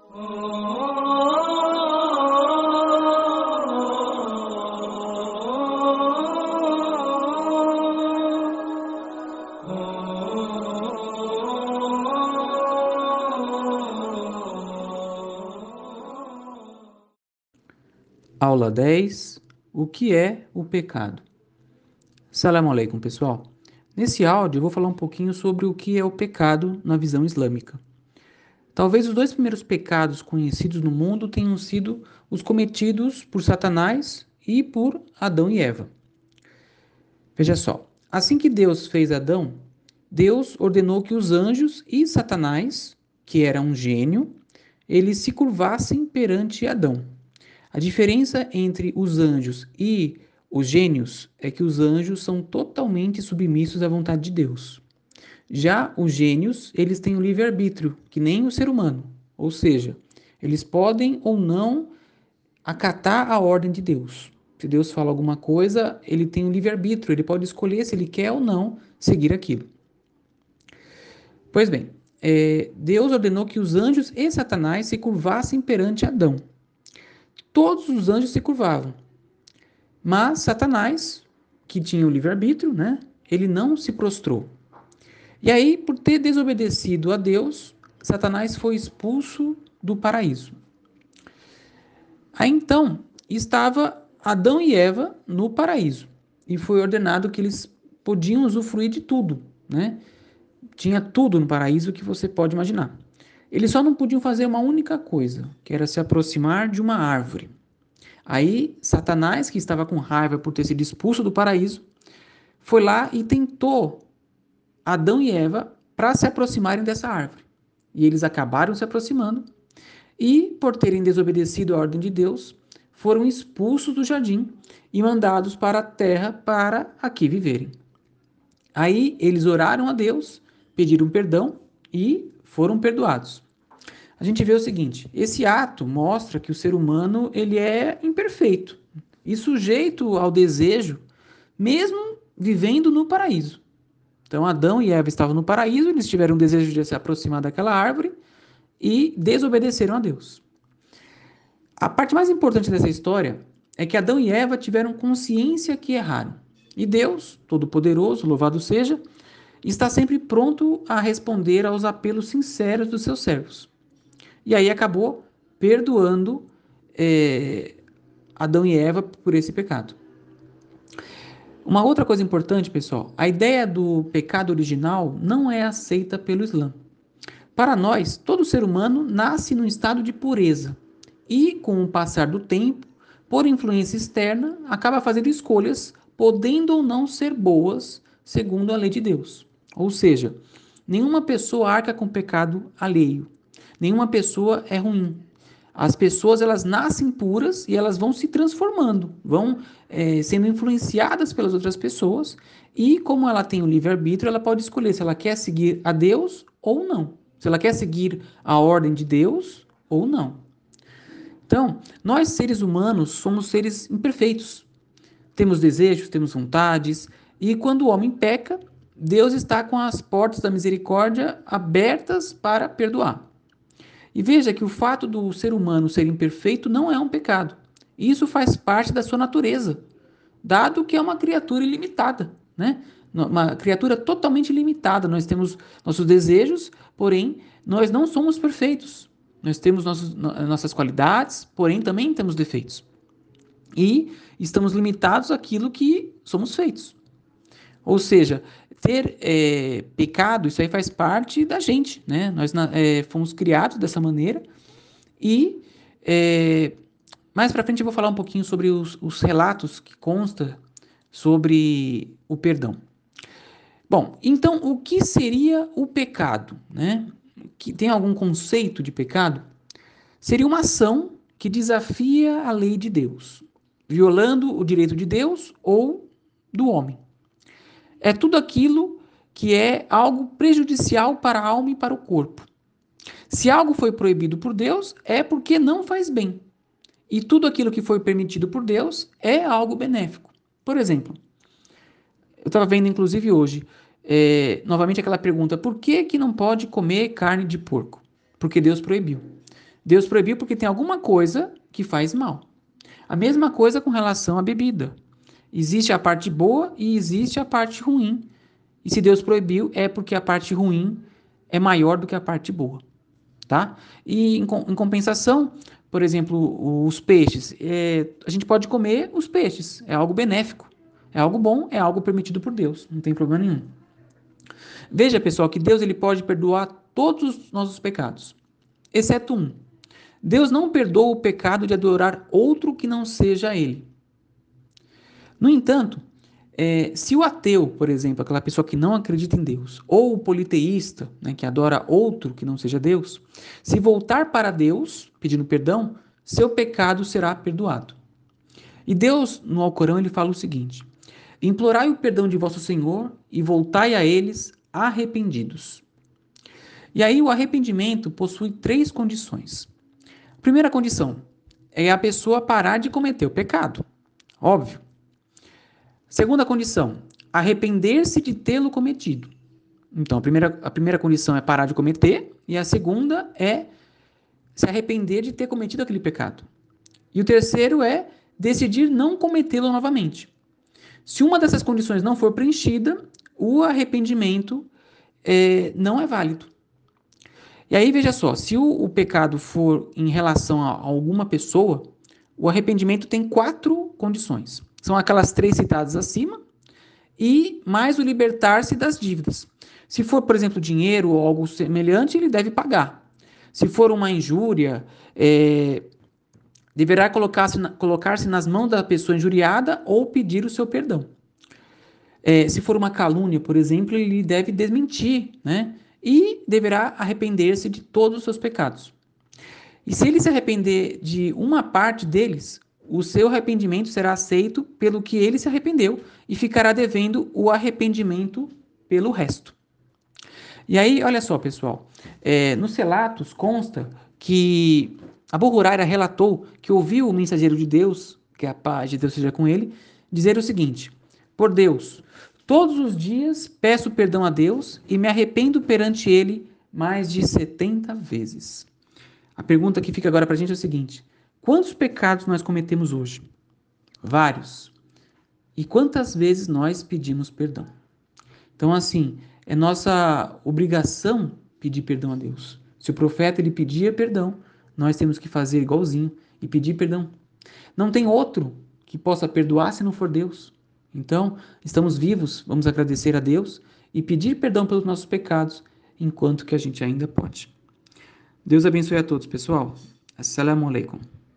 Aula 10. O que é o pecado? Salam aleikum, pessoal. Nesse áudio eu vou falar um pouquinho sobre o que é o pecado na visão islâmica. Talvez os dois primeiros pecados conhecidos no mundo tenham sido os cometidos por Satanás e por Adão e Eva. Veja só, assim que Deus fez Adão, Deus ordenou que os anjos e Satanás, que era um gênio, eles se curvassem perante Adão. A diferença entre os anjos e os gênios é que os anjos são totalmente submissos à vontade de Deus. Já os gênios, eles têm o livre-arbítrio, que nem o ser humano. Ou seja, eles podem ou não acatar a ordem de Deus. Se Deus fala alguma coisa, ele tem o livre-arbítrio, ele pode escolher se ele quer ou não seguir aquilo. Pois bem, Deus ordenou que os anjos e Satanás se curvassem perante Adão. Todos os anjos se curvavam. Mas Satanás, que tinha o livre-arbítrio, ele não se prostrou. E aí, por ter desobedecido a Deus, Satanás foi expulso do paraíso. Aí então, estava Adão e Eva no paraíso. E foi ordenado que eles podiam usufruir de tudo, Tinha tudo no paraíso que você pode imaginar. Eles só não podiam fazer uma única coisa, que era se aproximar de uma árvore. Aí, Satanás, que estava com raiva por ter sido expulso do paraíso, foi lá e tentou Adão e Eva para se aproximarem dessa árvore. E eles acabaram se aproximando e, por terem desobedecido a ordem de Deus, foram expulsos do jardim e mandados para a terra para aqui viverem. Aí eles oraram a Deus, pediram perdão e foram perdoados. A gente vê o seguinte, esse ato mostra que o ser humano ele é imperfeito e sujeito ao desejo, mesmo vivendo no paraíso. Então Adão e Eva estavam no paraíso, eles tiveram o desejo de se aproximar daquela árvore e desobedeceram a Deus. A parte mais importante dessa história é que Adão e Eva tiveram consciência que erraram. E Deus, Todo-Poderoso, louvado seja, está sempre pronto a responder aos apelos sinceros dos seus servos. E aí acabou perdoando Adão e Eva por esse pecado. Uma outra coisa importante, pessoal, a ideia do pecado original não é aceita pelo Islã. Para nós, todo ser humano nasce num estado de pureza e, com o passar do tempo, por influência externa, acaba fazendo escolhas, podendo ou não ser boas, segundo a lei de Deus. Ou seja, nenhuma pessoa arca com pecado alheio. Nenhuma pessoa é ruim. As pessoas elas nascem puras e elas vão se transformando, vão sendo influenciadas pelas outras pessoas e como ela tem o livre-arbítrio, ela pode escolher se ela quer seguir a Deus ou não. Se ela quer seguir a ordem de Deus ou não. Então, nós seres humanos somos seres imperfeitos. Temos desejos, temos vontades e quando o homem peca, Deus está com as portas da misericórdia abertas para perdoar. E veja que o fato do ser humano ser imperfeito não é um pecado. Isso faz parte da sua natureza, dado que é uma criatura ilimitada, Uma criatura totalmente limitada. Nós temos nossos desejos, porém, nós não somos perfeitos. Nós temos nossas qualidades, porém, também temos defeitos. E estamos limitados àquilo que somos feitos. Ou seja, ter pecado, isso aí faz parte da gente, Nós fomos criados dessa maneira e mais para frente eu vou falar um pouquinho sobre os relatos que consta sobre o perdão. Bom, então o que seria o pecado, Que tem algum conceito de pecado? Seria uma ação que desafia a lei de Deus, violando o direito de Deus ou do homem. É tudo aquilo que é algo prejudicial para a alma e para o corpo. Se algo foi proibido por Deus, é porque não faz bem. E tudo aquilo que foi permitido por Deus é algo benéfico. Por exemplo, eu estava vendo inclusive hoje, novamente aquela pergunta, por que não pode comer carne de porco? Porque Deus proibiu. Deus proibiu porque tem alguma coisa que faz mal. A mesma coisa com relação à bebida. Existe a parte boa e existe a parte ruim. E se Deus proibiu, é porque a parte ruim é maior do que a parte boa, tá? E em compensação, por exemplo, os peixes. A gente pode comer os peixes, é algo benéfico. É algo bom, é algo permitido por Deus, não tem problema nenhum. Veja, pessoal, que Deus ele pode perdoar todos os nossos pecados, exceto um. Deus não perdoa o pecado de adorar outro que não seja Ele. No entanto, se o ateu, por exemplo, aquela pessoa que não acredita em Deus, ou o politeísta, né, que adora outro que não seja Deus, se voltar para Deus pedindo perdão, seu pecado será perdoado. E Deus, no Alcorão, ele fala o seguinte: implorai o perdão de vosso Senhor e voltai a eles arrependidos. E aí o arrependimento possui 3 condições. A primeira condição é a pessoa parar de cometer o pecado. Óbvio. Segunda condição, arrepender-se de tê-lo cometido. Então, a primeira condição é parar de cometer, e a segunda é se arrepender de ter cometido aquele pecado. E o terceiro é decidir não cometê-lo novamente. Se uma dessas condições não for preenchida, o arrependimento não é válido. E aí, veja só, se o pecado for em relação a alguma pessoa, o arrependimento tem 4 condições. São aquelas 3 citadas acima, e mais o libertar-se das dívidas. Se for, por exemplo, dinheiro ou algo semelhante, ele deve pagar. Se for uma injúria, deverá colocar-se nas mãos da pessoa injuriada ou pedir o seu perdão. Se for uma calúnia, por exemplo, ele deve desmentir, né? E deverá arrepender-se de todos os seus pecados. E se ele se arrepender de uma parte deles, o seu arrependimento será aceito pelo que ele se arrependeu e ficará devendo o arrependimento pelo resto. E aí, olha só, pessoal, nos relatos consta que Abu Huraira relatou que ouviu o mensageiro de Deus, que a paz de Deus seja com ele, dizer o seguinte: por Deus, todos os dias peço perdão a Deus e me arrependo perante ele mais de 70 vezes. A pergunta que fica agora para a gente é o seguinte: quantos pecados nós cometemos hoje? Vários. E quantas vezes nós pedimos perdão? Então, assim, é nossa obrigação pedir perdão a Deus. Se o profeta ele pedia perdão, nós temos que fazer igualzinho e pedir perdão. Não tem outro que possa perdoar se não for Deus. Então, estamos vivos, vamos agradecer a Deus e pedir perdão pelos nossos pecados enquanto que a gente ainda pode. Deus abençoe a todos, pessoal. Assalamu alaikum.